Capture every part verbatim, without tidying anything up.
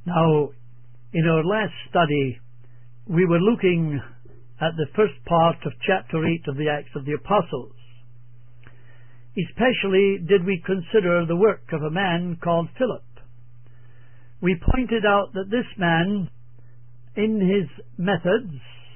Now, in our last study, we were looking at the first part of chapter eight of the Acts of the Apostles. Especially did we consider the work of a man called Philip. We pointed out that this man, in his methods,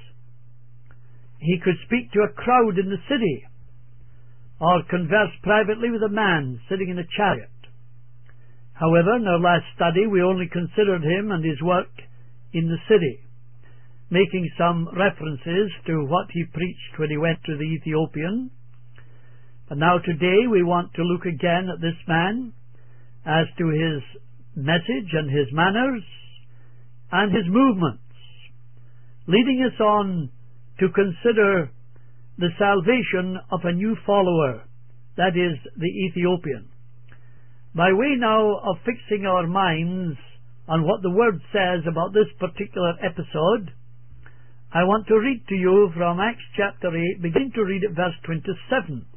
he could speak to a crowd in the city or converse privately with a man sitting in a chariot. However, in our last study we only considered him and his work in the city, making some references to what he preached when he went to the Ethiopian. And now today we want to look again at this man as to his message and his manners and his movements, leading us on to consider the salvation of a new follower, that is, the Ethiopian. By way now of fixing our minds on what the Word says about this particular episode, I want to read to you from Acts chapter eight, beginning to read at verse twenty-seven.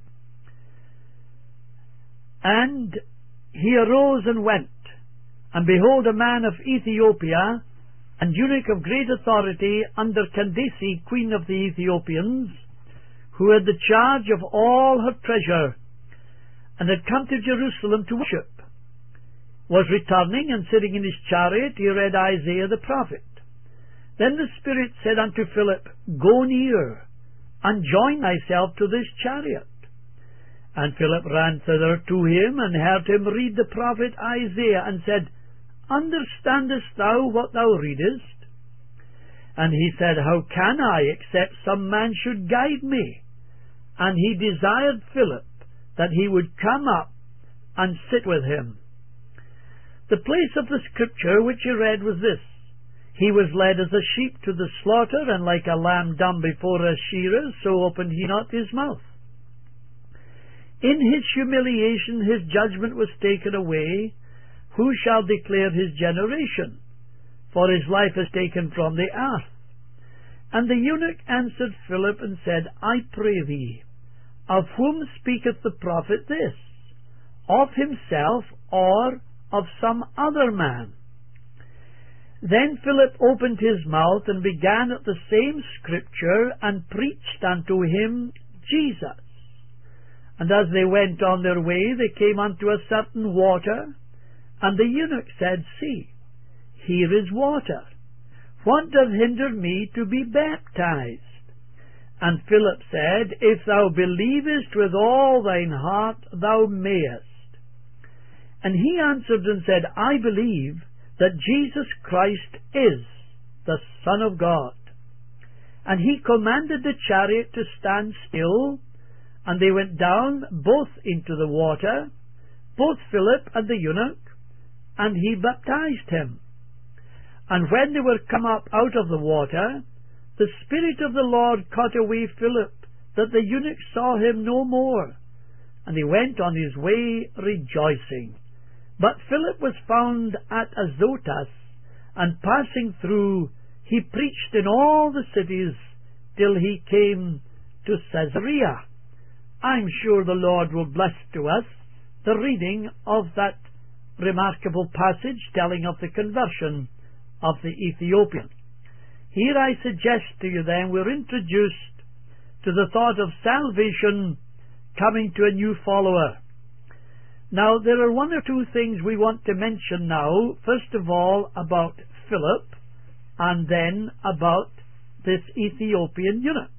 And he arose and went, and behold, a man of Ethiopia, and eunuch of great authority under Candace, queen of the Ethiopians, who had the charge of all her treasure, and had come to Jerusalem to worship, was returning, and sitting in his chariot he read Isaiah the prophet. Then the Spirit said unto Philip, Go near, and join thyself to this chariot. And Philip ran thither to him, and heard him read the prophet Isaiah, and said, Understandest thou what thou readest? And he said, How can I, except some man should guide me? And he desired Philip that he would come up and sit with him. The place of the scripture which he read was this: He was led as a sheep to the slaughter, and like a lamb dumb before her shearers, so opened he not his mouth. In his humiliation his judgment was taken away. Who shall declare his generation? For his life is taken from the earth. And the eunuch answered Philip and said, I pray thee, of whom speaketh the prophet this? Of himself, or of some other man? Then Philip opened his mouth, and began at the same scripture, and preached unto him Jesus. And as they went on their way, they came unto a certain water, and the eunuch said, See, here is water. What doth hinder me to be baptized? And Philip said, If thou believest with all thine heart, thou mayest. And he answered and said, I believe that Jesus Christ is the Son of God. And he commanded the chariot to stand still, and they went down both into the water, both Philip and the eunuch, and he baptized him. And when they were come up out of the water, the Spirit of the Lord caught away Philip, that the eunuch saw him no more, and he went on his way rejoicing. But Philip was found at Azotus, and passing through, he preached in all the cities till he came to Caesarea. I'm sure the Lord will bless to us the reading of that remarkable passage telling of the conversion of the Ethiopian. Here I suggest to you then we're introduced to the thought of salvation coming to a new follower. Now there are one or two things we want to mention now. First of all about Philip, and then about this Ethiopian eunuch.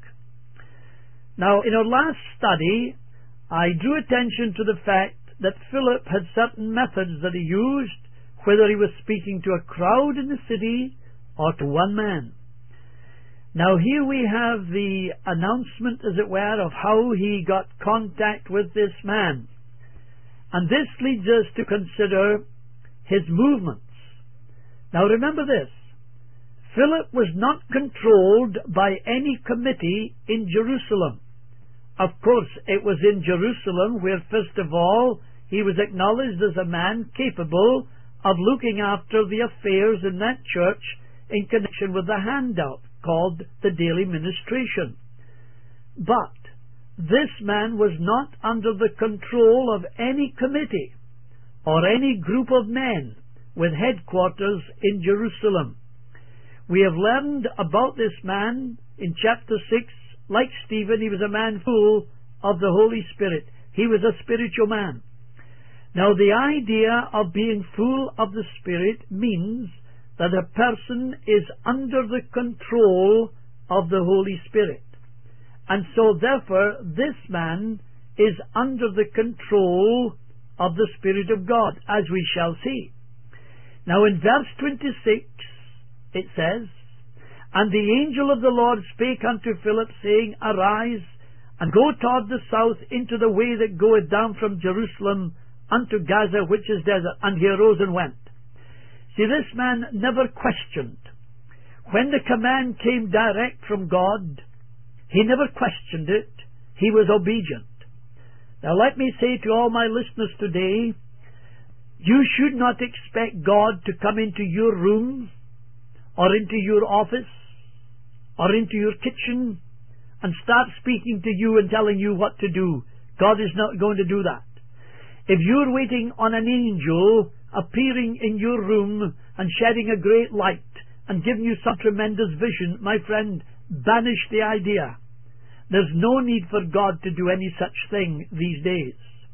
Now in our last study I drew attention to the fact that Philip had certain methods that he used, whether he was speaking to a crowd in the city or to one man. Now here we have the announcement, as it were, of how he got contact with this man. And this leads us to consider his movements. Now remember this: Philip was not controlled by any committee in Jerusalem. Of course, it was in Jerusalem where, first of all, he was acknowledged as a man capable of looking after the affairs in that church in connection with the handout called the daily ministration. But this man was not under the control of any committee or any group of men with headquarters in Jerusalem. We have learned about this man in chapter six. Like Stephen, he was a man full of the Holy Spirit. He was a spiritual man. Now, the idea of being full of the Spirit means that a person is under the control of the Holy Spirit. And so, therefore, this man is under the control of the Spirit of God, as we shall see. Now, in verse twenty-six, it says, "And the angel of the Lord spake unto Philip, saying, Arise, and go toward the south into the way that goeth down from Jerusalem unto Gaza, which is desert. And he arose and went." See, this man never questioned. When the command came direct from God, he never questioned it. He was obedient. Now let me say to all my listeners today, you should not expect God to come into your room or into your office or into your kitchen and start speaking to you and telling you what to do. God is not going to do that. If you're waiting on an angel appearing in your room and shedding a great light and giving you some tremendous vision, my friend, banish the idea. There's no need for God to do any such thing these days.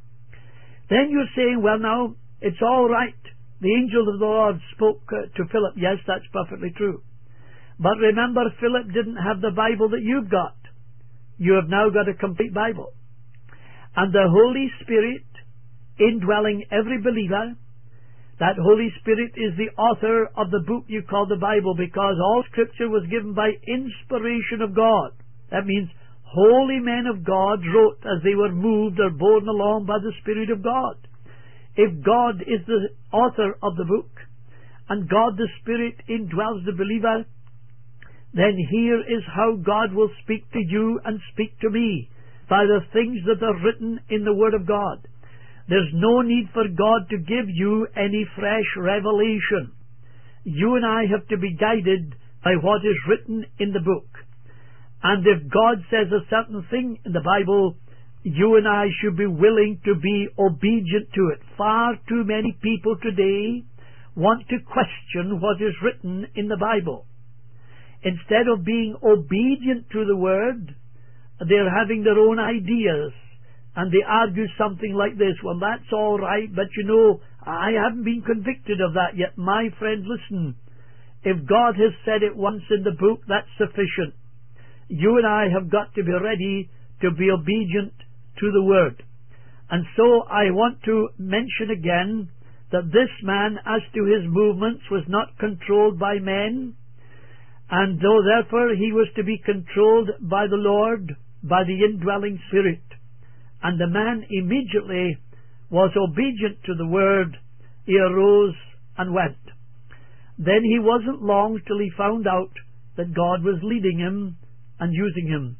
Then you're saying, well now, it's all right. The angel of the Lord spoke uh, to Philip. Yes, that's perfectly true. But remember, Philip didn't have the Bible that you've got. You have now got a complete Bible. And the Holy Spirit indwelling every believer, that Holy Spirit is the author of the book you call the Bible, because all Scripture was given by inspiration of God. That means holy men of God wrote as they were moved or borne along by the Spirit of God. If God is the author of the book, and God the Spirit indwells the believer, then here is how God will speak to you and speak to me, by the things that are written in the Word of God. There's no need for God to give you any fresh revelation. You and I have to be guided by what is written in the book. And if God says a certain thing in the Bible, you and I should be willing to be obedient to it. Far too many people today want to question what is written in the Bible. Instead of being obedient to the Word, they're having their own ideas, and they argue something like this, well, that's all right, but you know, I haven't been convicted of that yet. My friend, listen, if God has said it once in the book, that's sufficient. You and I have got to be ready to be obedient to the Word. And so I want to mention again that this man, as to his movements, was not controlled by men, and though therefore he was to be controlled by the Lord, by the indwelling Spirit. And the man immediately was obedient to the Word. He arose and went. Then he wasn't long till he found out that God was leading him and using him.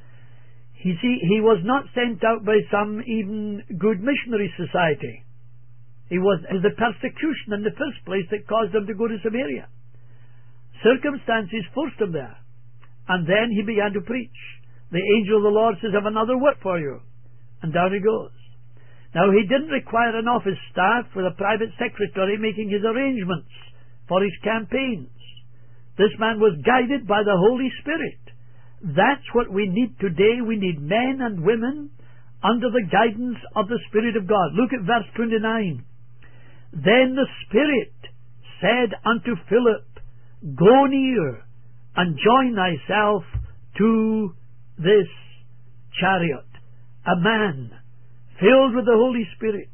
You see, he was not sent out by some even good missionary society. It was the persecution in the first place that caused him to go to Samaria. Circumstances forced him there. And then he began to preach. The angel of the Lord says, I have another work for you. And down he goes. Now, he didn't require an office staff with a private secretary making his arrangements for his campaigns. This man was guided by the Holy Spirit. That's what we need today. We need men and women under the guidance of the Spirit of God. Look at verse twenty-nine. Then the Spirit said unto Philip, Go near and join thyself to this chariot. A man filled with the Holy Spirit,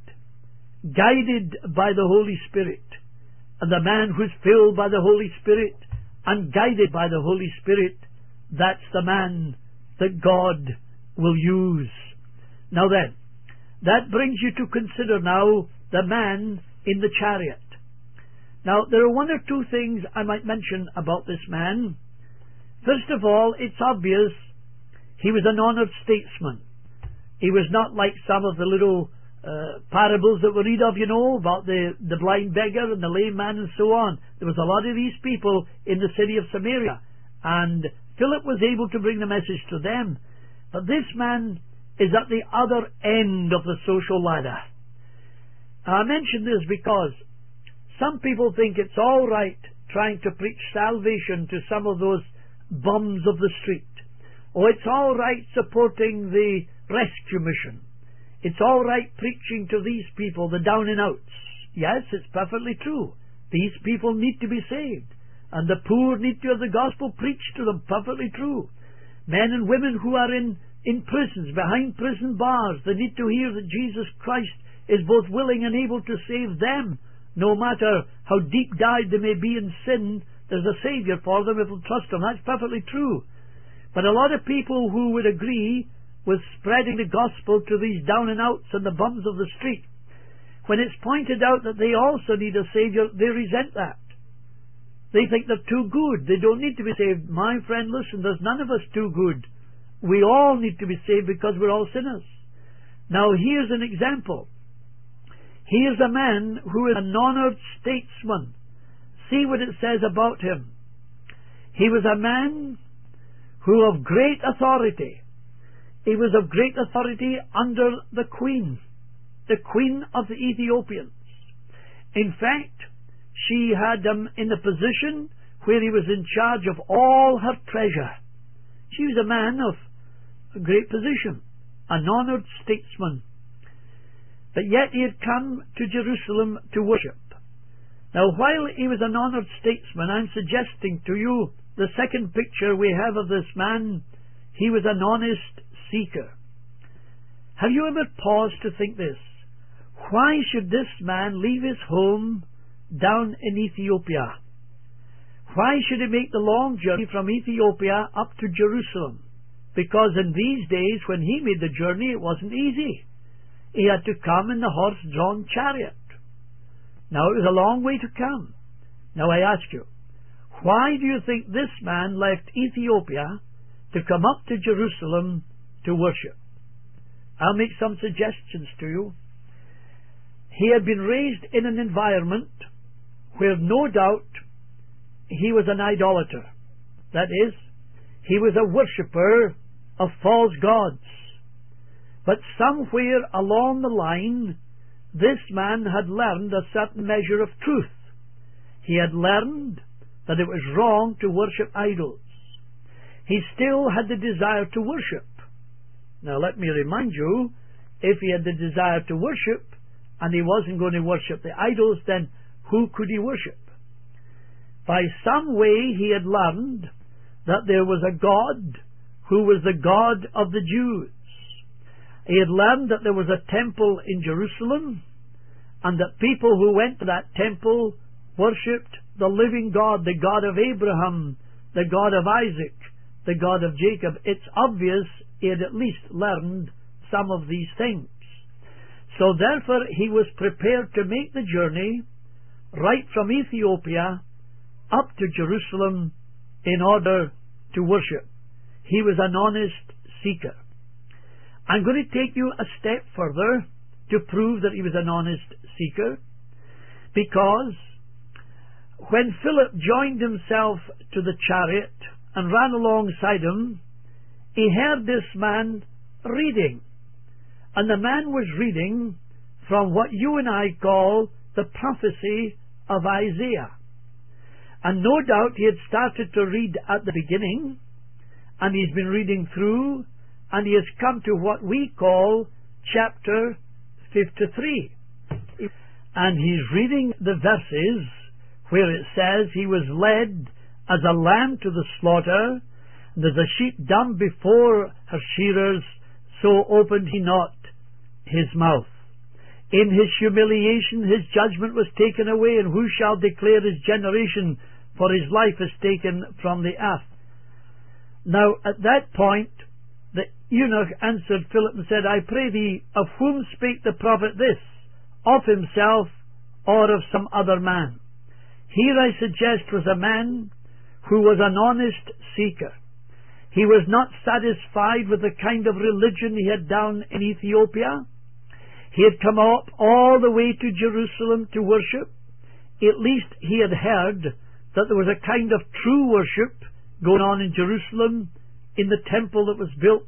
guided by the Holy Spirit. And the man who's filled by the Holy Spirit and guided by the Holy Spirit, that's the man that God will use. Now then, that brings you to consider now the man in the chariot. Now, there are one or two things I might mention about this man. First of all, it's obvious he was an honored statesman. He was not like some of the little uh, parables that we read of, you know, about the, the blind beggar and the lame man and so on. There was a lot of these people in the city of Samaria, and Philip was able to bring the message to them. But this man is at the other end of the social ladder. I mention this because some people think it's all right trying to preach salvation to some of those bums of the street. Oh, it's all right supporting the rescue mission. It's all right preaching to these people, the down and outs. Yes, it's perfectly true. These people need to be saved, and the poor need to have the gospel preached to them. Perfectly true. Men and women who are in, in prisons, behind prison bars, they need to hear that Jesus Christ is both willing and able to save them. No matter how deep dyed they may be in sin, there's a Saviour for them if they'll trust Him. That's perfectly true. But a lot of people who would agree with spreading the gospel to these down and outs and the bums of the street, when it's pointed out that they also need a Saviour, they resent that. They think they're too good. They don't need to be saved. My friend, listen, there's none of us too good. We all need to be saved because we're all sinners. Now, here's an example. Here's a man who is an honoured statesman. See what it says about him. He was a man who of great authority. He was of great authority under the queen, the queen of the Ethiopians. In fact, she had him in the position where he was in charge of all her treasure. She was a man of a great position, an honoured statesman. But yet he had come to Jerusalem to worship. Now, while he was an honoured statesman, I'm suggesting to you the second picture we have of this man. He was an honest seeker. Have you ever paused to think this? Why should this man leave his home down in Ethiopia? Why should he make the long journey from Ethiopia up to Jerusalem? Because in these days, when he made the journey, it wasn't easy. He had to come in the horse-drawn chariot. Now, it was a long way to come. Now, I ask you, why do you think this man left Ethiopia to come up to Jerusalem to worship? I'll make some suggestions to you. He had been raised in an environment where no doubt he was an idolater. That is, he was a worshipper of false gods. But somewhere along the line, this man had learned a certain measure of truth. He had learned that it was wrong to worship idols. He still had the desire to worship. Now let me remind you, if he had the desire to worship, and he wasn't going to worship the idols, then who could he worship? By some way he had learned that there was a God who was the God of the Jews. He had learned that there was a temple in Jerusalem, and that people who went to that temple worshipped the living God, the God of Abraham, the God of Isaac, the God of Jacob. It's obvious he had at least learned some of these things. So therefore he was prepared to make the journey right from Ethiopia up to Jerusalem in order to worship. He was an honest seeker. I'm going to take you a step further to prove that he was an honest seeker, because when Philip joined himself to the chariot and ran alongside him, he heard this man reading. And the man was reading from what you and I call the prophecy of Isaiah. And no doubt he had started to read at the beginning, and he's been reading through, and he has come to what we call chapter fifty-three. And he's reading the verses where it says, he was led as a lamb to the slaughter, and as a sheep dumb before her shearers, so opened he not his mouth. In his humiliation his judgment was taken away, and who shall declare his generation? For his life is taken from the earth. Now at that point the eunuch answered Philip and said, I pray thee, of whom spake the prophet this? Of himself or of some other man? Here I suggest was a man who was an honest seeker. He was not satisfied with the kind of religion he had down in Ethiopia. He had come up all the way to Jerusalem to worship. At least he had heard that there was a kind of true worship going on in Jerusalem, in the temple that was built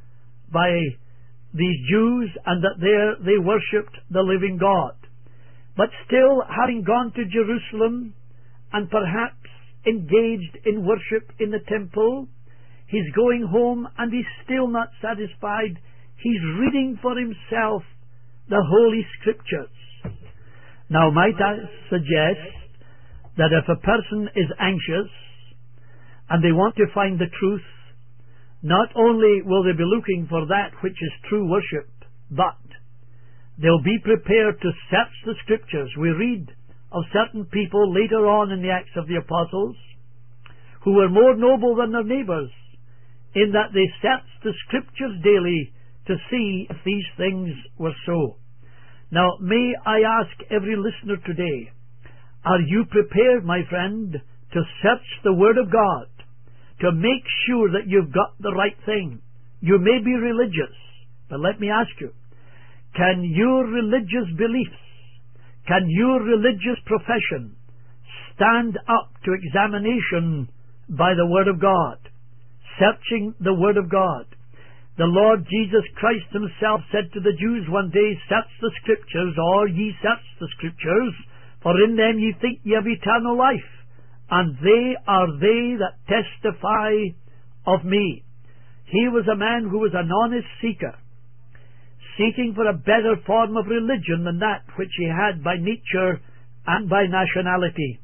by these Jews, and that there they worshipped the living God. But still, having gone to Jerusalem and perhaps engaged in worship in the temple, he's going home and he's still not satisfied. He's reading for himself the Holy Scriptures. Now, might I suggest that if a person is anxious and they want to find the truth, not only will they be looking for that which is true worship, but they'll be prepared to search the Scriptures. We read of certain people later on in the Acts of the Apostles who were more noble than their neighbours, in that they searched the Scriptures daily to see if these things were so. Now, may I ask every listener today, are you prepared, my friend, to search the Word of God, to make sure that you've got the right thing? You may be religious, but let me ask you, can your religious beliefs, can your religious profession stand up to examination by the Word of God, searching the Word of God? The Lord Jesus Christ himself said to the Jews one day, search the Scriptures, or ye search the Scriptures, for in them ye think ye have eternal life, and they are they that testify of me. He was a man who was an honest seeker, seeking for a better form of religion than that which he had by nature and by nationality.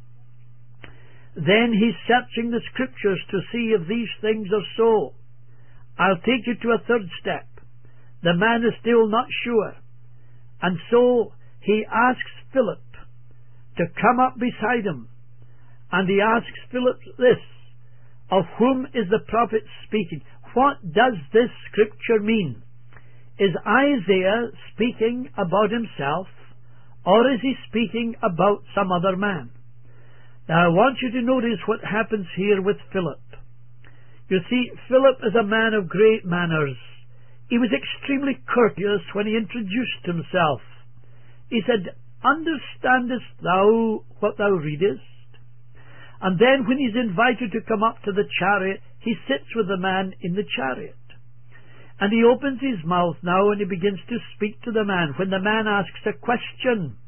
Then he's searching the Scriptures to see if these things are so. I'll take you to a third step. The man is still not sure, and so he asks Philip to come up beside him, and he asks Philip this, of whom is the prophet speaking? What does this Scripture mean? Is Isaiah speaking about himself, or is he speaking about some other man? Now I want you to notice what happens here with Philip. You see, Philip is a man of great manners. He was extremely courteous when he introduced himself. He said, understandest thou what thou readest? And then when he's invited to come up to the chariot, he sits with the man in the chariot. And he opens his mouth now and he begins to speak to the man when the man asks a question.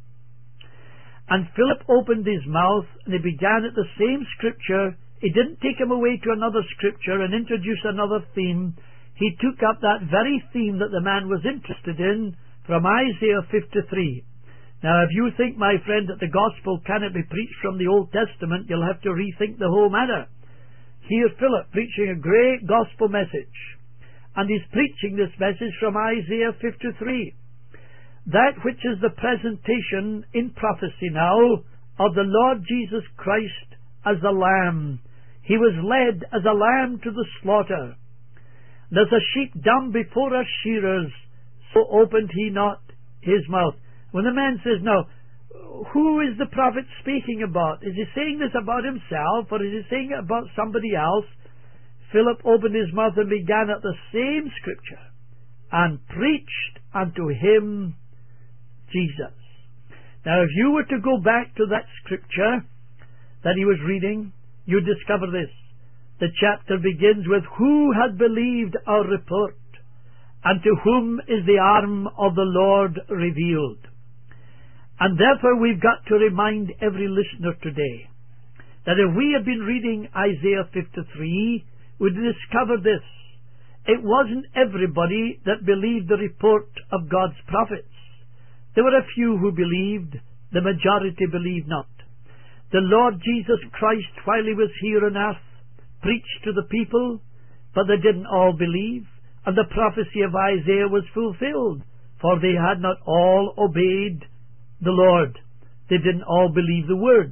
And Philip opened his mouth and he began at the same Scripture. He didn't take him away to another Scripture and introduce another theme. He took up that very theme that the man was interested in from Isaiah fifty-three. Now, if you think, my friend, that the gospel cannot be preached from the Old Testament, you'll have to rethink the whole matter. Here Philip preaching a great gospel message, and he's preaching this message from Isaiah fifty-three. That which is the presentation in prophecy now of the Lord Jesus Christ as the Lamb. He was led as a lamb to the slaughter. And as a sheep dumb before her shearers, so opened he not his mouth. When the man says, now, who is the prophet speaking about? Is he saying this about himself, or is he saying it about somebody else? Philip opened his mouth and began at the same Scripture, and preached unto him Jesus. Now, if you were to go back to that Scripture that he was reading, you discover this. The chapter begins with, who hath believed our report, and to whom is the arm of the Lord revealed? And therefore we've got to remind every listener today that if we had been reading Isaiah fifty-three, we'd discover this. It wasn't everybody that believed the report of God's prophets. There were a few who believed, the majority believed not. The Lord Jesus Christ, while he was here on earth, preached to the people, but they didn't all believe, and the prophecy of Isaiah was fulfilled, for they had not all obeyed the Lord. They didn't all believe the word.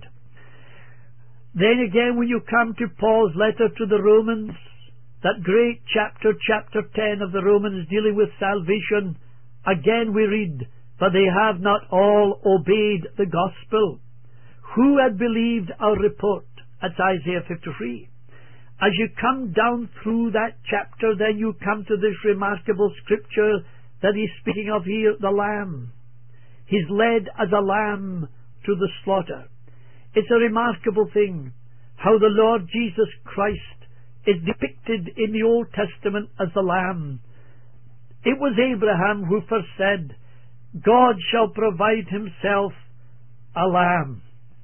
Then again, when you come to Paul's letter to the Romans, that great chapter, chapter ten of the Romans, dealing with salvation, again we read, but they have not all obeyed the gospel. Who had believed our report? That's Isaiah fifty-three. As you come down through that chapter, then you come to this remarkable Scripture that he's speaking of here, the Lamb. He's led as a lamb to the slaughter. It's a remarkable thing how the Lord Jesus Christ is depicted in the Old Testament as the Lamb. It was Abraham who first said, God shall provide himself a lamb.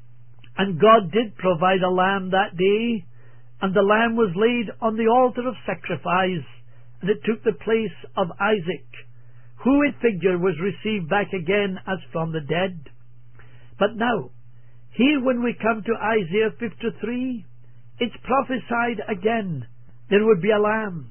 And God did provide a lamb that day, and the lamb was laid on the altar of sacrifice, and it took the place of Isaac, who in figure was received back again as from the dead. But now, here when we come to Isaiah fifty-three, it's prophesied again there would be a lamb.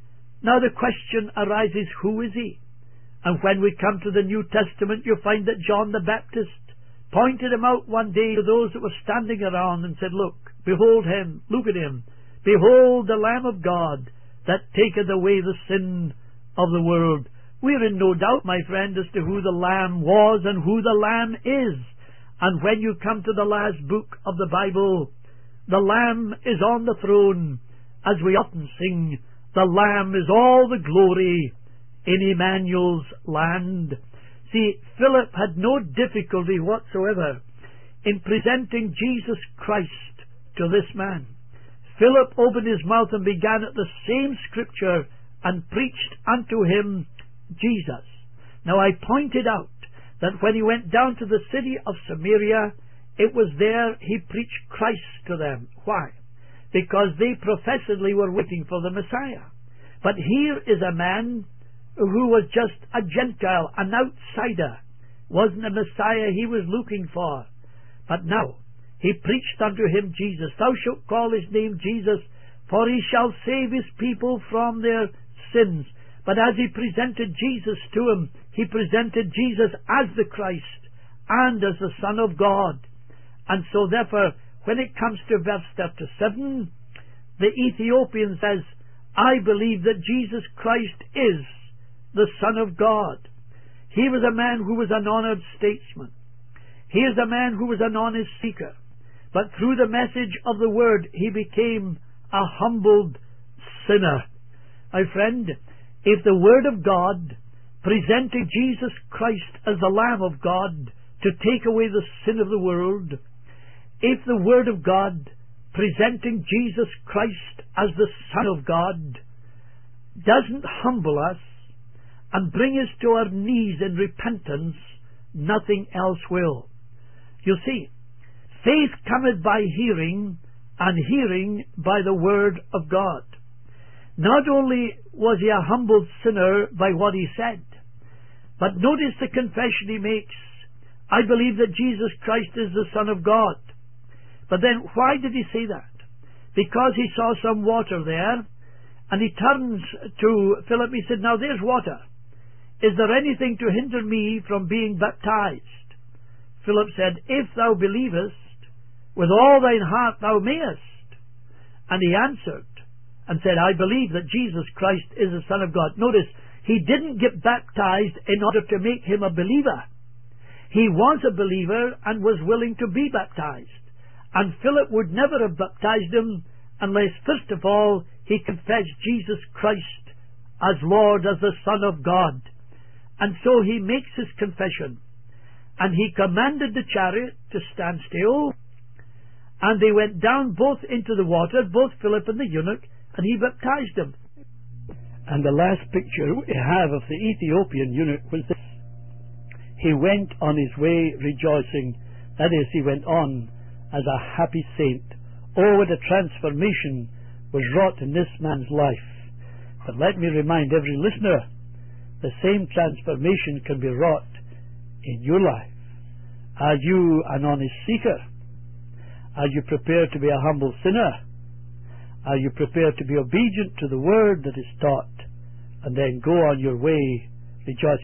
Now the question arises, who is he? And when we come to the New Testament, you find that John the Baptist pointed him out one day to those that were standing around and said, look, behold him, look at him, behold the Lamb of God that taketh away the sin of the world. We're in no doubt, my friend, as to who the Lamb was and who the Lamb is. And when you come to the last book of the Bible, the Lamb is on the throne. As we often sing, the Lamb is all the glory in Emmanuel's land. See, Philip had no difficulty whatsoever in presenting Jesus Christ to this man. Philip opened his mouth and began at the same scripture and preached unto him Jesus. Now I pointed out that when he went down to the city of Samaria, it was there he preached Christ to them. Why? Because they professedly were waiting for the Messiah. But here is a man who was just a Gentile, an outsider, wasn't a Messiah he was looking for. But now he preached unto him Jesus. Thou shalt call his name Jesus, for he shall save his people from their sins. But as he presented Jesus to him, he presented Jesus as the Christ and as the Son of God. And so therefore, when it comes to verse thirty-seven, the Ethiopian says, I believe that Jesus Christ is the Son of God. He was a man who was an honored statesman. He is a man who was an honest seeker. But through the message of the Word, he became a humbled sinner. My friend, if the Word of God, presenting Jesus Christ as the Lamb of God to take away the sin of the world, if the Word of God, presenting Jesus Christ as the Son of God, doesn't humble us and bring us to our knees in repentance, nothing else will. You see, faith cometh by hearing, and hearing by the Word of God. Not only was he a humbled sinner by what he said, but notice the confession he makes. I believe that Jesus Christ is the Son of God. But then why did he say that? Because he saw some water there, and he turns to Philip. He said, now there's water. Is there anything to hinder me from being baptized? Philip said, if thou believest, with all thine heart thou mayest. And he answered and said, I believe that Jesus Christ is the Son of God. Notice, he didn't get baptized in order to make him a believer. He was a believer and was willing to be baptized. And Philip would never have baptized him unless, first of all, he confessed Jesus Christ as Lord, as the Son of God. And so he makes his confession. And he commanded the chariot to stand still. And they went down both into the water, both Philip and the eunuch, and he baptized them. And the last picture we have of the Ethiopian eunuch was this. He went on his way rejoicing. That is, he went on as a happy saint. Oh, what a transformation was wrought in this man's life. But let me remind every listener, the same transformation can be wrought in your life. Are you an honest seeker? Are you prepared to be a humble sinner? Are you prepared to be obedient to the word that is taught, and then go on your way rejoicing?